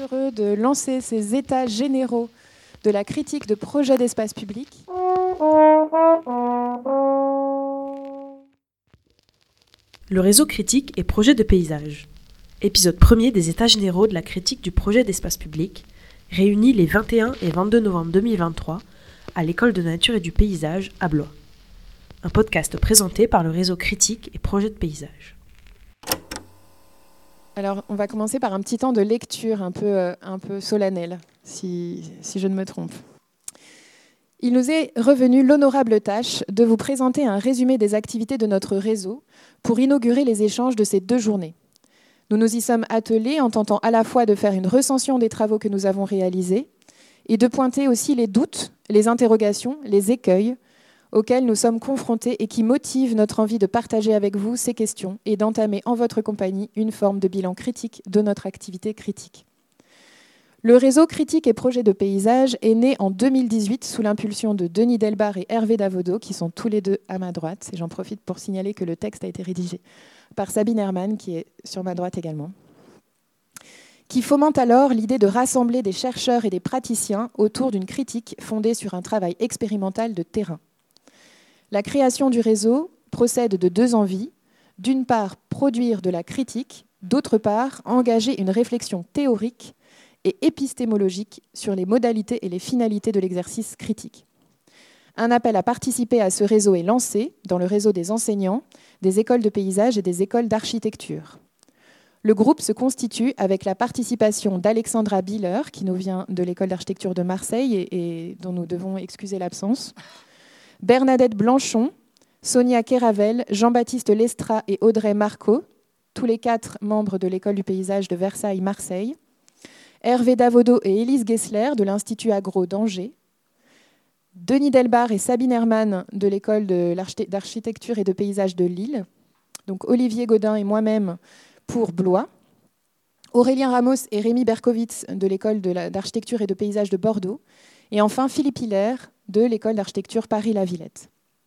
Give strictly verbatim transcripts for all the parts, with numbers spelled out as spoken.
heureux de lancer ces états généraux de la critique de projets d'espace public. Le réseau critique et projet de paysage. Épisode premier des états généraux de la critique du projet d'espace public, réunis les vingt et un et vingt-deux novembre deux mille vingt-trois à l'École de nature et du paysage à Blois. Un podcast présenté par le réseau critique et projet de paysage. Alors, on va commencer par un petit temps de lecture un peu, euh, un peu solennel, si, si je ne me trompe. Il nous est revenu l'honorable tâche de vous présenter un résumé des activités de notre réseau pour inaugurer les échanges de ces deux journées. Nous nous y sommes attelés en tentant à la fois de faire une recension des travaux que nous avons réalisés et de pointer aussi les doutes, les interrogations, les écueils auxquels nous sommes confrontés et qui motivent notre envie de partager avec vous ces questions et d'entamer en votre compagnie une forme de bilan critique de notre activité critique. Le réseau critique et projet de paysage est né en deux mille dix-huit sous l'impulsion de Denis Delbar et Hervé Davodo, qui sont tous les deux à ma droite. Et j'en profite pour signaler que le texte a été rédigé par Sabine Herman, qui est sur ma droite également, qui fomente alors l'idée de rassembler des chercheurs et des praticiens autour d'une critique fondée sur un travail expérimental de terrain. La création du réseau procède de deux envies. D'une part, produire de la critique, d'autre part, engager une réflexion théorique et épistémologique sur les modalités et les finalités de l'exercice critique. Un appel à participer à ce réseau est lancé dans le réseau des enseignants, des écoles de paysage et des écoles d'architecture. Le groupe se constitue avec la participation d'Alexandra Biller, qui nous vient de l'école d'architecture de Marseille et, et dont nous devons excuser l'absence, Bernadette Blanchon, Sonia Keravel, Jean-Baptiste Lestra et Audrey Marco, tous les quatre membres de l'école du paysage de Versailles-Marseille, Hervé Davodo et Élise Gessler de l'Institut Agro d'Angers, Denis Delbar et Sabine Herman de l'école d'architecture et de paysage de Lille, donc Olivier Godin et moi-même pour Blois, Aurélien Ramos et Rémi Berkowitz de l'école d'architecture et de paysage de Bordeaux, et enfin Philippe Hilaire de l'école d'architecture Paris-La Villette.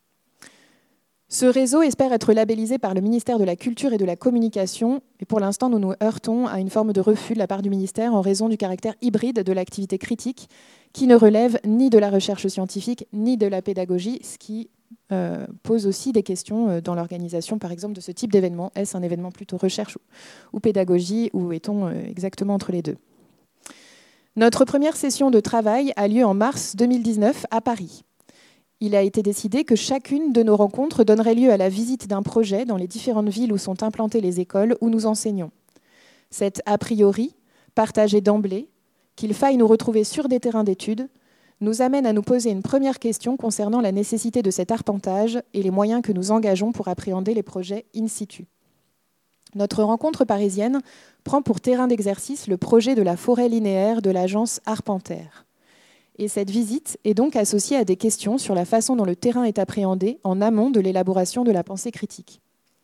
Ce réseau espère être labellisé par le ministère de la Culture et de la Communication, et pour l'instant nous nous heurtons à une forme de refus de la part du ministère en raison du caractère hybride de l'activité critique qui ne relève ni de la recherche scientifique ni de la pédagogie, ce qui euh, pose aussi des questions dans l'organisation par exemple de ce type d'événement. Est-ce un événement plutôt recherche ou pédagogie, ou est-on exactement entre les deux ? Notre première session de travail a lieu en mars deux mille dix-neuf à Paris. Il a été décidé que chacune de nos rencontres donnerait lieu à la visite d'un projet dans les différentes villes où sont implantées les écoles où nous enseignons. Cet a priori, partagé d'emblée, qu'il faille nous retrouver sur des terrains d'études, nous amène à nous poser une première question concernant la nécessité de cet arpentage et les moyens que nous engageons pour appréhender les projets in situ. Notre rencontre parisienne prend pour terrain d'exercice le projet de la forêt linéaire de l'agence Arpentaire. Et cette visite est donc associée à des questions sur la façon dont le terrain est appréhendé en amont de l'élaboration de la pensée critique.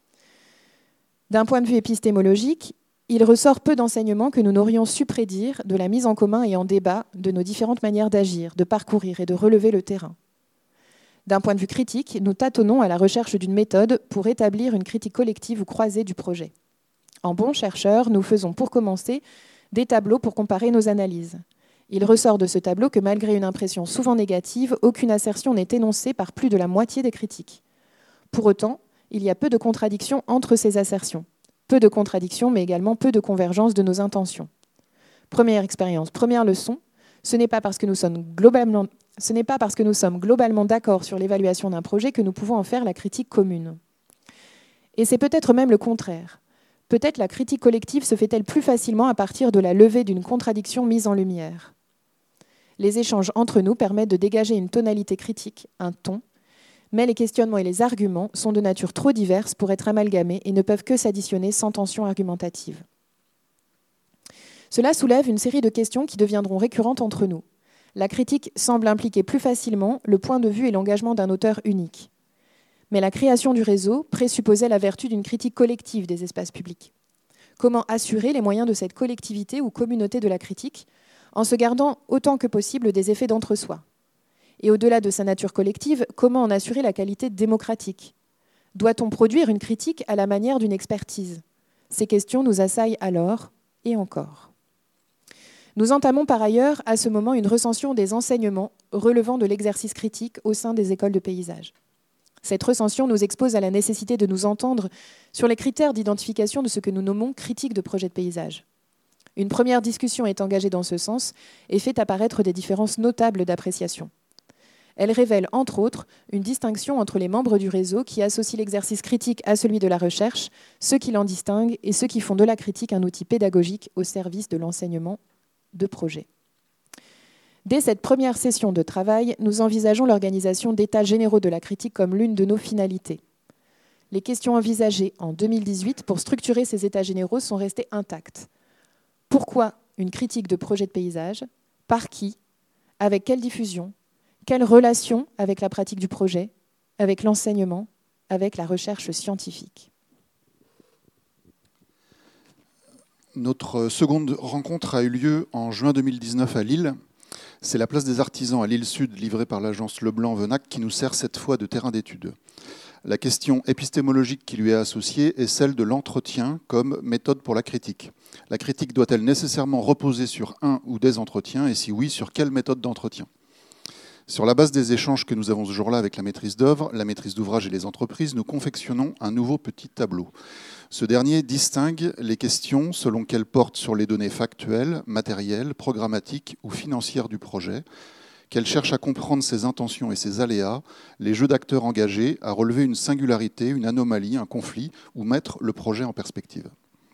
D'un point de vue épistémologique, il ressort peu d'enseignements que nous n'aurions su prédire de la mise en commun et en débat de nos différentes manières d'agir, de parcourir et de relever le terrain. D'un point de vue critique, nous tâtonnons à la recherche d'une méthode pour établir une critique collective ou croisée du projet. En bons chercheurs, nous faisons pour commencer des tableaux pour comparer nos analyses. Il ressort de ce tableau que malgré une impression souvent négative, aucune assertion n'est énoncée par plus de la moitié des critiques. Pour autant, il y a peu de contradictions entre ces assertions. Peu de contradictions, mais également peu de convergence de nos intentions. Première expérience, première leçon, ce n'est pas parce que nous sommes globalement, ce n'est pas parce que nous sommes globalement d'accord sur l'évaluation d'un projet que nous pouvons en faire la critique commune. Et c'est peut-être même le contraire. Peut-être la critique collective se fait-elle plus facilement à partir de la levée d'une contradiction mise en lumière. Les échanges entre nous permettent de dégager une tonalité critique, un ton, mais les questionnements et les arguments sont de nature trop diverses pour être amalgamés et ne peuvent que s'additionner sans tension argumentative. Cela soulève une série de questions qui deviendront récurrentes entre nous. La critique semble impliquer plus facilement le point de vue et l'engagement d'un auteur unique. Mais la création du réseau présupposait la vertu d'une critique collective des espaces publics. Comment assurer les moyens de cette collectivité ou communauté de la critique en se gardant autant que possible des effets d'entre-soi ? Et au-delà de sa nature collective, comment en assurer la qualité démocratique ? Doit-on produire une critique à la manière d'une expertise ? Ces questions nous assaillent alors et encore. Nous entamons par ailleurs à ce moment une recension des enseignements relevant de l'exercice critique au sein des écoles de paysage. Cette recension nous expose à la nécessité de nous entendre sur les critères d'identification de ce que nous nommons critique de projet de paysage. Une première discussion est engagée dans ce sens et fait apparaître des différences notables d'appréciation. Elle révèle, entre autres, une distinction entre les membres du réseau qui associent l'exercice critique à celui de la recherche, ceux qui l'en distinguent et ceux qui font de la critique un outil pédagogique au service de l'enseignement de projet. Dès cette première session de travail, nous envisageons l'organisation d'états généraux de la critique comme l'une de nos finalités. Les questions envisagées en deux mille dix-huit pour structurer ces états généraux sont restées intactes. Pourquoi une critique de projet de paysage? Par qui? Avec quelle diffusion? Quelle relation avec la pratique du projet, avec l'enseignement, avec la recherche scientifique? Notre seconde rencontre a eu lieu en juin deux mille dix-neuf à Lille. C'est la place des artisans à Lille Sud, livrée par l'agence Leblanc-Venac, qui nous sert cette fois de terrain d'étude. La question épistémologique qui lui est associée est celle de l'entretien comme méthode pour la critique. La critique doit-elle nécessairement reposer sur un ou des entretiens, et si oui, sur quelle méthode d'entretien ? Sur la base des échanges que nous avons ce jour-là avec la maîtrise d'œuvre, la maîtrise d'ouvrage et les entreprises, nous confectionnons un nouveau petit tableau. Ce dernier distingue les questions selon qu'elles portent sur les données factuelles, matérielles, programmatiques ou financières du projet, qu'elles cherchent à comprendre ses intentions et ses aléas, les jeux d'acteurs engagés, à relever une singularité, une anomalie, un conflit ou mettre le projet en perspective.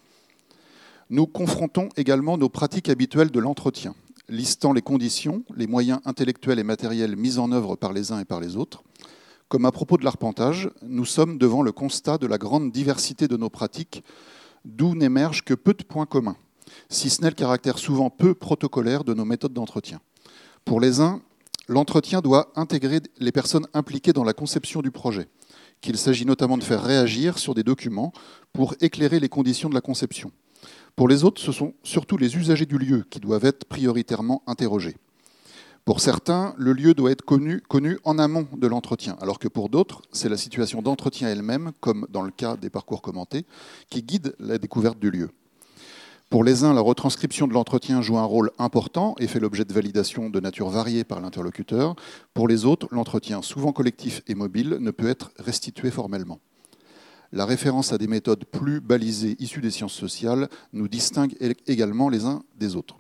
Nous confrontons également nos pratiques habituelles de l'entretien, listant les conditions, les moyens intellectuels et matériels mis en œuvre par les uns et par les autres. Comme à propos de l'arpentage, nous sommes devant le constat de la grande diversité de nos pratiques, d'où n'émergent que peu de points communs, si ce n'est le caractère souvent peu protocolaire de nos méthodes d'entretien. Pour les uns, l'entretien doit intégrer les personnes impliquées dans la conception du projet, qu'il s'agit notamment de faire réagir sur des documents pour éclairer les conditions de la conception. Pour les autres, ce sont surtout les usagers du lieu qui doivent être prioritairement interrogés. Pour certains, le lieu doit être connu, connu en amont de l'entretien, alors que pour d'autres, c'est la situation d'entretien elle-même, comme dans le cas des parcours commentés, qui guide la découverte du lieu. Pour les uns, la retranscription de l'entretien joue un rôle important et fait l'objet de validations de nature variée par l'interlocuteur. Pour les autres, l'entretien, souvent collectif et mobile, ne peut être restitué formellement. La référence à des méthodes plus balisées issues des sciences sociales nous distingue également les uns des autres.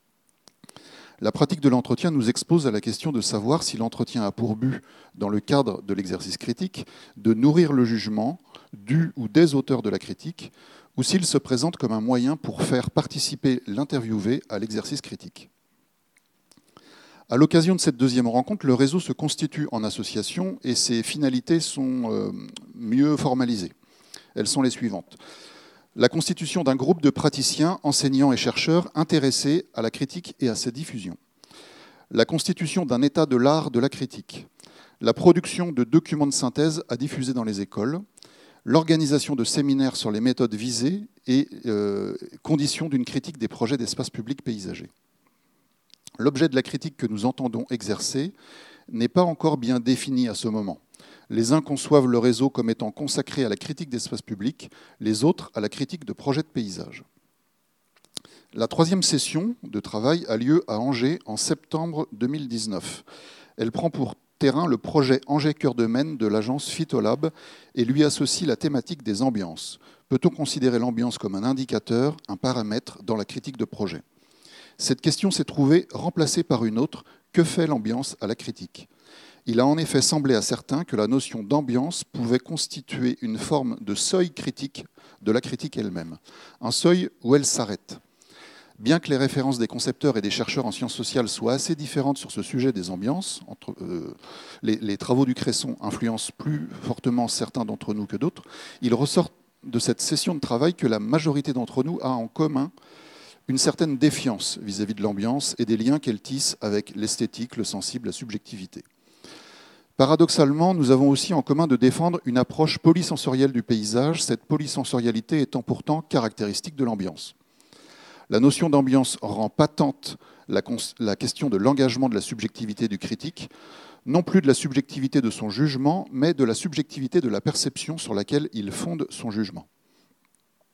La pratique de l'entretien nous expose à la question de savoir si l'entretien a pour but, dans le cadre de l'exercice critique, de nourrir le jugement du ou des auteurs de la critique, ou s'il se présente comme un moyen pour faire participer l'interviewé à l'exercice critique. À l'occasion de cette deuxième rencontre, le réseau se constitue en association et ses finalités sont euh, mieux formalisées. Elles sont les suivantes. La constitution d'un groupe de praticiens, enseignants et chercheurs intéressés à la critique et à sa diffusion. La constitution d'un état de l'art de la critique. La production de documents de synthèse à diffuser dans les écoles. L'organisation de séminaires sur les méthodes visées et euh, conditions d'une critique des projets d'espace public paysager. L'objet de la critique que nous entendons exercer n'est pas encore bien défini à ce moment. Les uns conçoivent le réseau comme étant consacré à la critique d'espace public, les autres à la critique de projets de paysage. La troisième session de travail a lieu à Angers en septembre deux mille dix-neuf. Elle prend pour terrain le projet Angers Cœur de Maine de l'agence Phytolab et lui associe la thématique des ambiances. Peut-on considérer l'ambiance comme un indicateur, un paramètre dans la critique de projet ? Cette question s'est trouvée remplacée par une autre. Que fait l'ambiance à la critique ? Il a en effet semblé à certains que la notion d'ambiance pouvait constituer une forme de seuil critique de la critique elle-même, un seuil où elle s'arrête. Bien que les références des concepteurs et des chercheurs en sciences sociales soient assez différentes sur ce sujet des ambiances, entre, euh, les, les travaux du Cresson influencent plus fortement certains d'entre nous que d'autres, il ressort de cette session de travail que la majorité d'entre nous a en commun une certaine défiance vis-à-vis de l'ambiance et des liens qu'elle tisse avec l'esthétique, le sensible, la subjectivité. Paradoxalement, nous avons aussi en commun de défendre une approche polysensorielle du paysage, cette polysensorialité étant pourtant caractéristique de l'ambiance. La notion d'ambiance rend patente la, la question de l'engagement de la subjectivité du critique, non plus de la subjectivité de son jugement, mais de la subjectivité de la perception sur laquelle il fonde son jugement.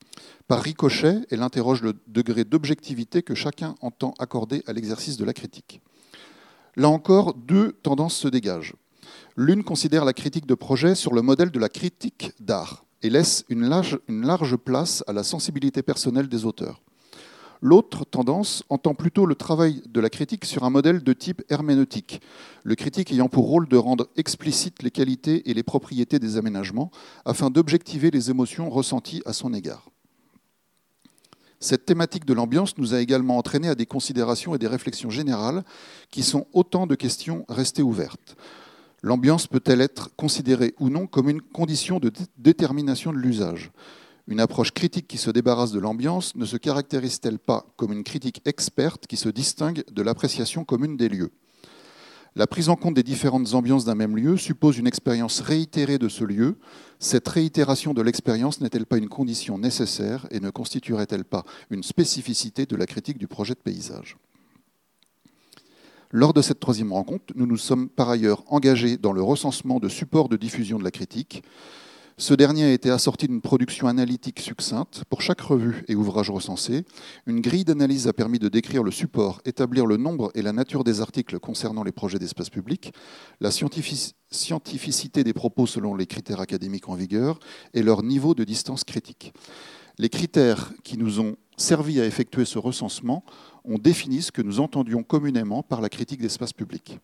Par ricochet, elle interroge le degré d'objectivité que chacun entend accorder à l'exercice de la critique. Là encore, deux tendances se dégagent. L'une considère la critique de projet sur le modèle de la critique d'art et laisse une large, une large place à la sensibilité personnelle des auteurs. L'autre tendance entend plutôt le travail de la critique sur un modèle de type herméneutique, le critique ayant pour rôle de rendre explicites les qualités et les propriétés des aménagements afin d'objectiver les émotions ressenties à son égard. Cette thématique de l'ambiance nous a également entraîné à des considérations et des réflexions générales qui sont autant de questions restées ouvertes. L'ambiance peut-elle être considérée ou non comme une condition de détermination de l'usage ? Une approche critique qui se débarrasse de l'ambiance ne se caractérise-t-elle pas comme une critique experte qui se distingue de l'appréciation commune des lieux ? La prise en compte des différentes ambiances d'un même lieu suppose une expérience réitérée de ce lieu. Cette réitération de l'expérience n'est-elle pas une condition nécessaire et ne constituerait-elle pas une spécificité de la critique du projet de paysage ? Lors de cette troisième rencontre, nous nous sommes par ailleurs engagés dans le recensement de supports de diffusion de la critique. Ce dernier a été assorti d'une production analytique succincte pour chaque revue et ouvrage recensé. Une grille d'analyse a permis de décrire le support, établir le nombre et la nature des articles concernant les projets d'espace public, la scientificité des propos selon les critères académiques en vigueur et leur niveau de distance critique. Les critères qui nous ont servi à effectuer ce recensement ont défini ce que nous entendions communément par la critique d'espace public.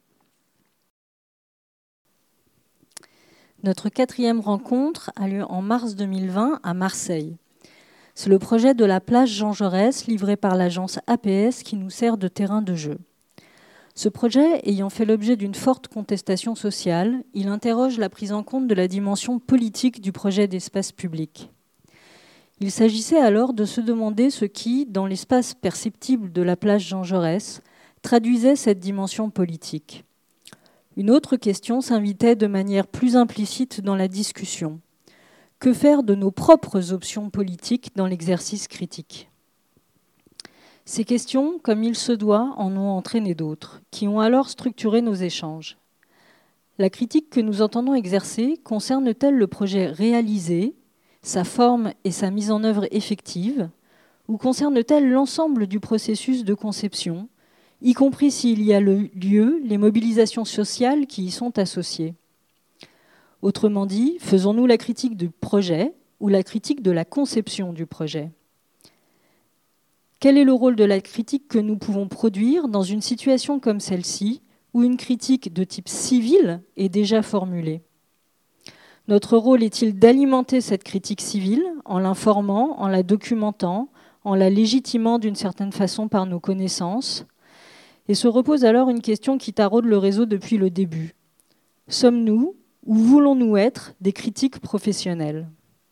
Notre quatrième rencontre a lieu en mars deux mille vingt à Marseille. C'est le projet de la plage Jean Jaurès livré par l'agence A P S qui nous sert de terrain de jeu. Ce projet ayant fait l'objet d'une forte contestation sociale, il interroge la prise en compte de la dimension politique du projet d'espace public. Il s'agissait alors de se demander ce qui, dans l'espace perceptible de la plage Jean Jaurès, traduisait cette dimension politique. Une autre question s'invitait de manière plus implicite dans la discussion. Que faire de nos propres options politiques dans l'exercice critique ? Ces questions, comme il se doit, en ont entraîné d'autres, qui ont alors structuré nos échanges. La critique que nous entendons exercer concerne-t-elle le projet réalisé, sa forme et sa mise en œuvre effective, ou concerne-t-elle l'ensemble du processus de conception, y compris s'il y a le lieu, les mobilisations sociales qui y sont associées. Autrement dit, faisons-nous la critique du projet ou la critique de la conception du projet ? Quel est le rôle de la critique que nous pouvons produire dans une situation comme celle-ci, où une critique de type civil est déjà formulée ? Notre rôle est-il d'alimenter cette critique civile en l'informant, en la documentant, en la légitimant d'une certaine façon par nos connaissances ? Et se repose alors une question qui taraude le réseau depuis le début. Sommes-nous, ou voulons-nous être, des critiques professionnels ?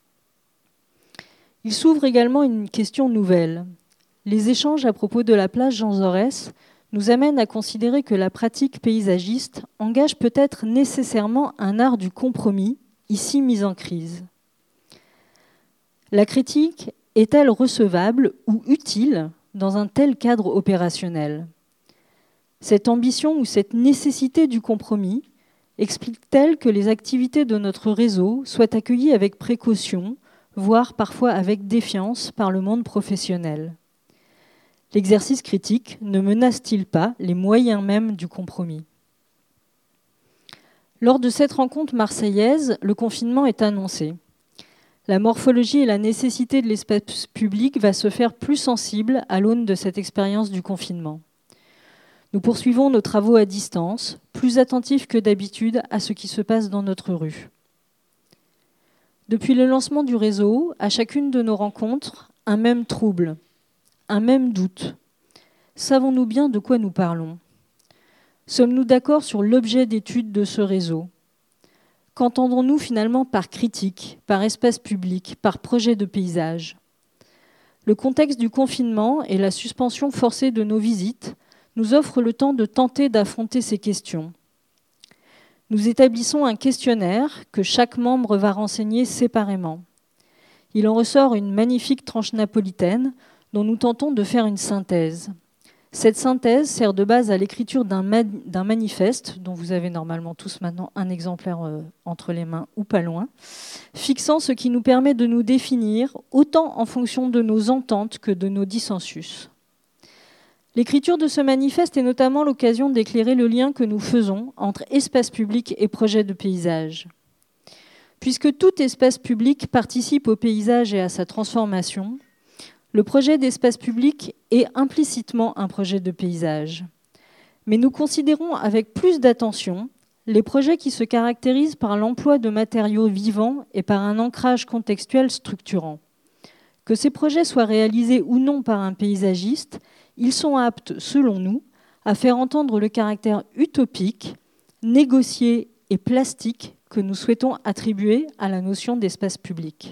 Il s'ouvre également une question nouvelle. Les échanges à propos de la plage Jean Jaurès nous amènent à considérer que la pratique paysagiste engage peut-être nécessairement un art du compromis, ici mise en crise. La critique est-elle recevable ou utile dans un tel cadre opérationnel ? Cette ambition ou cette nécessité du compromis explique-t-elle que les activités de notre réseau soient accueillies avec précaution, voire parfois avec défiance par le monde professionnel ? L'exercice critique ne menace-t-il pas les moyens mêmes du compromis ? Lors de cette rencontre marseillaise, le confinement est annoncé. La morphologie et la nécessité de l'espace public va se faire plus sensible à l'aune de cette expérience du confinement. Nous poursuivons nos travaux à distance, plus attentifs que d'habitude à ce qui se passe dans notre rue. Depuis le lancement du réseau, à chacune de nos rencontres, un même trouble, un même doute. Savons-nous bien de quoi nous parlons ? Sommes-nous d'accord sur l'objet d'étude de ce réseau ? Qu'entendons-nous finalement par critique, par espace public, par projet de paysage ? Le contexte du confinement et la suspension forcée de nos visites nous offrent le temps de tenter d'affronter ces questions. Nous établissons un questionnaire que chaque membre va renseigner séparément. Il en ressort une magnifique tranche napolitaine dont nous tentons de faire une synthèse. Cette synthèse sert de base à l'écriture d'un d'un manifeste, dont vous avez normalement tous maintenant un exemplaire euh, entre les mains ou pas loin, fixant ce qui nous permet de nous définir autant en fonction de nos ententes que de nos dissensus. L'écriture de ce manifeste est notamment l'occasion d'éclairer le lien que nous faisons entre espace public et projet de paysage. Puisque tout espace public participe au paysage et à sa transformation, le projet d'espace public est implicitement un projet de paysage. Mais nous considérons avec plus d'attention les projets qui se caractérisent par l'emploi de matériaux vivants et par un ancrage contextuel structurant. Que ces projets soient réalisés ou non par un paysagiste, ils sont aptes, selon nous, à faire entendre le caractère utopique, négocié et plastique que nous souhaitons attribuer à la notion d'espace public.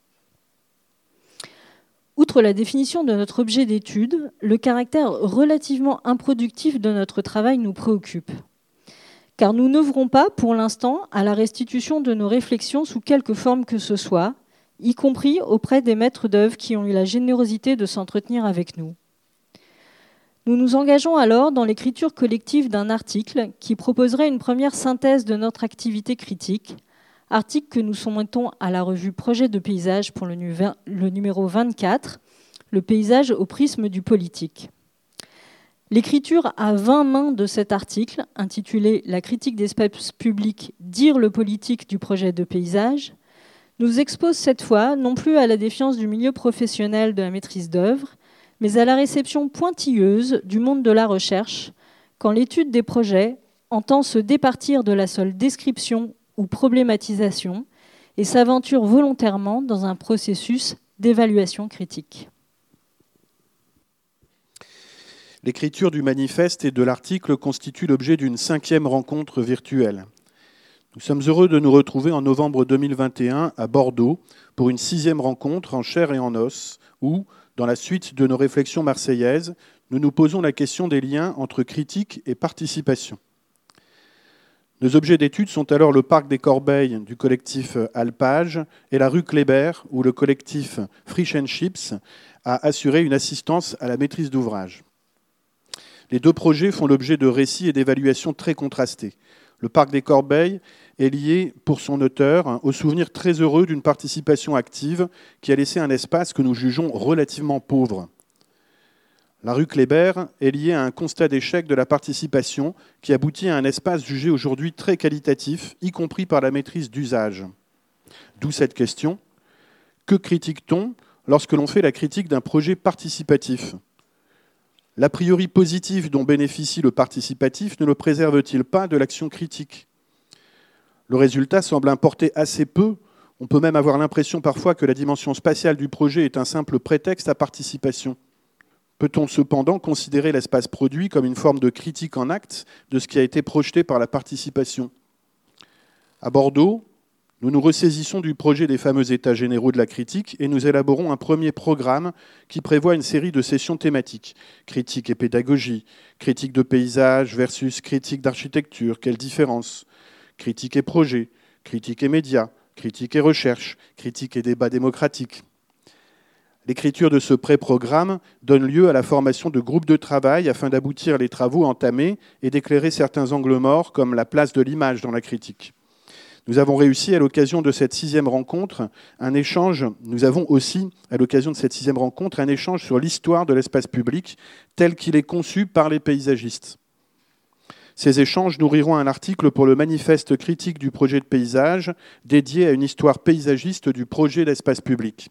Outre la définition de notre objet d'étude, le caractère relativement improductif de notre travail nous préoccupe. Car nous n'œuvrons pas, pour l'instant, à la restitution de nos réflexions sous quelque forme que ce soit, y compris auprès des maîtres d'œuvre qui ont eu la générosité de s'entretenir avec nous. Nous nous engageons alors dans l'écriture collective d'un article qui proposerait une première synthèse de notre activité critique, article que nous soumettons à la revue Projet de paysage pour le numéro vingt-quatre, le paysage au prisme du politique. L'écriture à vingt mains de cet article, intitulé « La critique d'espace public, dire le politique du projet de paysage », nous expose cette fois non plus à la défiance du milieu professionnel de la maîtrise d'œuvre, mais à la réception pointilleuse du monde de la recherche, quand l'étude des projets entend se départir de la seule description ou problématisation et s'aventure volontairement dans un processus d'évaluation critique. L'écriture du manifeste et de l'article constitue l'objet d'une cinquième rencontre virtuelle. Nous sommes heureux de nous retrouver en novembre deux mille vingt et un à Bordeaux pour une sixième rencontre en chair et en os où, dans la suite de nos réflexions marseillaises, nous nous posons la question des liens entre critique et participation. Nos objets d'étude sont alors le parc des Corbeilles du collectif Alpage et la rue Kléber où le collectif Fish and Chips a assuré une assistance à la maîtrise d'ouvrage. Les deux projets font l'objet de récits et d'évaluations très contrastés. Le parc des Corbeilles est lié, pour son auteur, au souvenir très heureux d'une participation active qui a laissé un espace que nous jugeons relativement pauvre. La rue Kléber est liée à un constat d'échec de la participation qui aboutit à un espace jugé aujourd'hui très qualitatif, y compris par la maîtrise d'usage. D'où cette question. Que critique-t-on lorsque l'on fait la critique d'un projet participatif ? L'a priori positif dont bénéficie le participatif ne le préserve-t-il pas de l'action critique ? Le résultat semble importer assez peu. On peut même avoir l'impression parfois que la dimension spatiale du projet est un simple prétexte à participation. Peut-on cependant considérer l'espace produit comme une forme de critique en acte de ce qui a été projeté par la participation ? À Bordeaux, nous nous ressaisissons du projet des fameux états généraux de la critique et nous élaborons un premier programme qui prévoit une série de sessions thématiques. Critique et pédagogie, critique de paysage versus critique d'architecture, quelle différence ? Critique et projet, critique et médias, critique et recherche, critique et débat démocratique. L'écriture de ce pré-programme donne lieu à la formation de groupes de travail afin d'aboutir les travaux entamés et d'éclairer certains angles morts comme la place de l'image dans la critique. Nous avons réussi à l'occasion de cette sixième rencontre un échange, nous avons aussi à l'occasion de cette sixième rencontre un échange sur l'histoire de l'espace public tel qu'il est conçu par les paysagistes. Ces échanges nourriront un article pour le manifeste critique du projet de paysage dédié à une histoire paysagiste du projet d'espace public.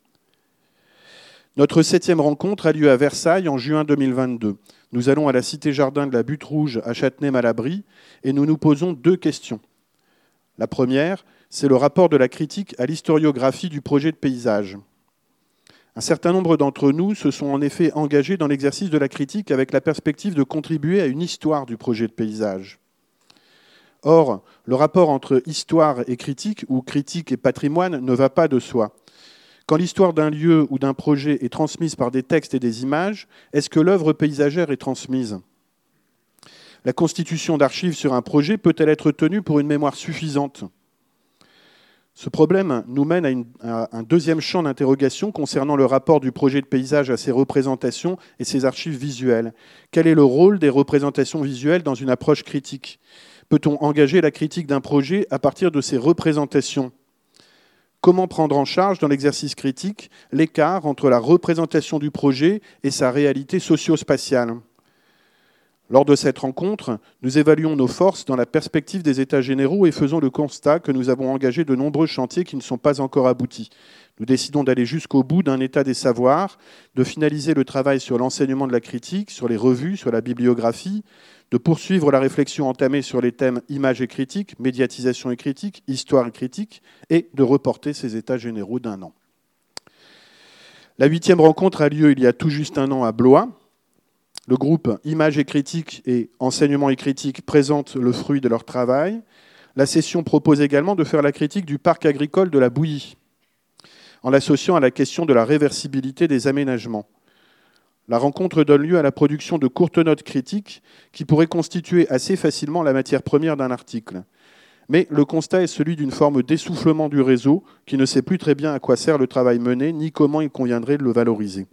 Notre septième rencontre a lieu à Versailles en juin deux mille vingt-deux. Nous allons à la Cité-Jardin de la Butte Rouge à Châtenay-Malabry et nous nous posons deux questions. La première, c'est le rapport de la critique à l'historiographie du projet de paysage. Un certain nombre d'entre nous se sont en effet engagés dans l'exercice de la critique avec la perspective de contribuer à une histoire du projet de paysage. Or, le rapport entre histoire et critique, ou critique et patrimoine, ne va pas de soi. Quand l'histoire d'un lieu ou d'un projet est transmise par des textes et des images, est-ce que l'œuvre paysagère est transmise ? La constitution d'archives sur un projet peut-elle être tenue pour une mémoire suffisante ? Ce problème nous mène à, une, à un deuxième champ d'interrogation concernant le rapport du projet de paysage à ses représentations et ses archives visuelles. Quel est le rôle des représentations visuelles dans une approche critique ? Peut-on engager la critique d'un projet à partir de ses représentations ? Comment prendre en charge dans l'exercice critique l'écart entre la représentation du projet et sa réalité socio-spatiale ? Lors de cette rencontre, nous évaluons nos forces dans la perspective des États généraux et faisons le constat que nous avons engagé de nombreux chantiers qui ne sont pas encore aboutis. Nous décidons d'aller jusqu'au bout d'un état des savoirs, de finaliser le travail sur l'enseignement de la critique, sur les revues, sur la bibliographie, de poursuivre la réflexion entamée sur les thèmes image et critique, médiatisation et critique, histoire et critique, et de reporter ces États généraux d'un an. La huitième rencontre a lieu il y a tout juste un an à Blois. Le groupe Images et Critique et Enseignement et Critique présente le fruit de leur travail. La session propose également de faire la critique du parc agricole de la Bouillie, en l'associant à la question de la réversibilité des aménagements. La rencontre donne lieu à la production de courtes notes critiques qui pourraient constituer assez facilement la matière première d'un article. Mais le constat est celui d'une forme d'essoufflement du réseau qui ne sait plus très bien à quoi sert le travail mené, ni comment il conviendrait de le valoriser.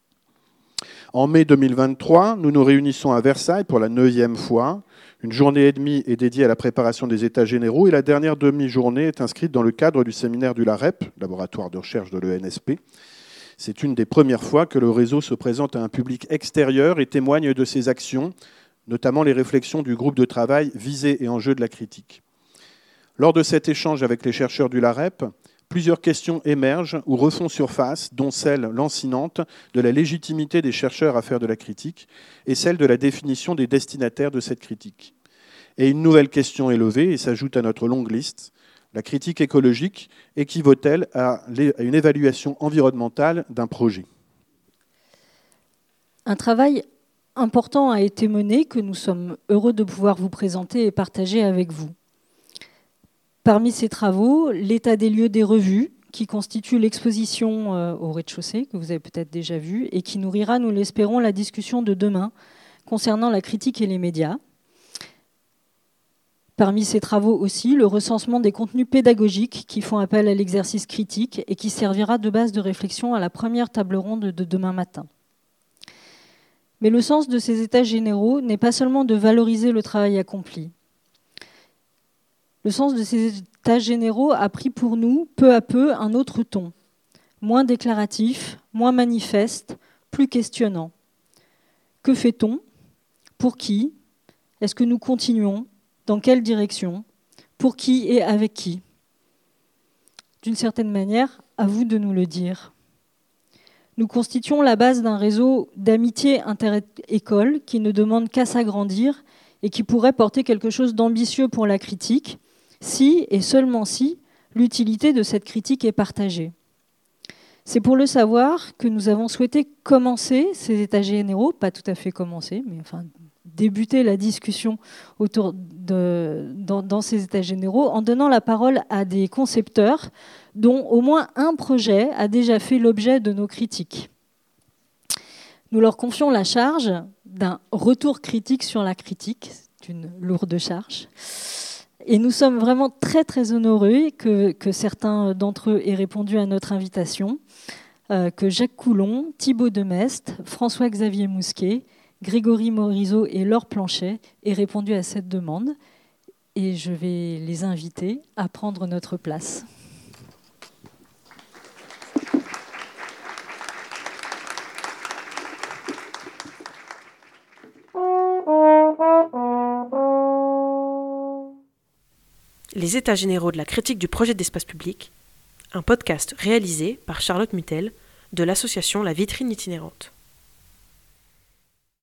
En mai deux mille vingt-trois, nous nous réunissons à Versailles pour la neuvième fois. Une journée et demie est dédiée à la préparation des États généraux et la dernière demi-journée est inscrite dans le cadre du séminaire du LAREP, laboratoire de recherche de l'E N S P. C'est une des premières fois que le réseau se présente à un public extérieur et témoigne de ses actions, notamment les réflexions du groupe de travail Visée et enjeux de la critique. Lors de cet échange avec les chercheurs du LAREP, plusieurs questions émergent ou refont surface, dont celle lancinante de la légitimité des chercheurs à faire de la critique et celle de la définition des destinataires de cette critique. Et une nouvelle question est levée et s'ajoute à notre longue liste. La critique écologique équivaut-elle à une évaluation environnementale d'un projet ? Un travail important a été mené que nous sommes heureux de pouvoir vous présenter et partager avec vous. Parmi ces travaux, l'état des lieux des revues, qui constitue l'exposition au rez-de-chaussée, que vous avez peut-être déjà vue, et qui nourrira, nous l'espérons, la discussion de demain concernant la critique et les médias. Parmi ces travaux aussi, le recensement des contenus pédagogiques qui font appel à l'exercice critique et qui servira de base de réflexion à la première table ronde de demain matin. Mais le sens de ces états généraux n'est pas seulement de valoriser le travail accompli. Le sens de ces états généraux a pris pour nous, peu à peu, un autre ton, moins déclaratif, moins manifeste, plus questionnant. Que fait-on ? Pour qui ? Est-ce que nous continuons ? Dans quelle direction ? Pour qui et avec qui ? D'une certaine manière, à vous de nous le dire. Nous constituons la base d'un réseau d'amitié inter-école qui ne demande qu'à s'agrandir et qui pourrait porter quelque chose d'ambitieux pour la critique, si, et seulement si, l'utilité de cette critique est partagée. C'est pour le savoir que nous avons souhaité commencer ces états généraux, pas tout à fait commencer, mais enfin débuter la discussion autour de, dans, dans ces états généraux en donnant la parole à des concepteurs dont au moins un projet a déjà fait l'objet de nos critiques. Nous leur confions la charge d'un retour critique sur la critique, c'est une lourde charge. Et nous sommes vraiment très très honorés que, que certains d'entre eux aient répondu à notre invitation, euh, que Jacques Coulon, Thibaut Demestre, François-Xavier Mousquet, Grégory Morisot et Laure Planchet aient répondu à cette demande. Et je vais les inviter à prendre notre place. Les États généraux de la critique du projet d'espace public, un podcast réalisé par Charlotte Mutel de l'association La Vitrine Itinérante.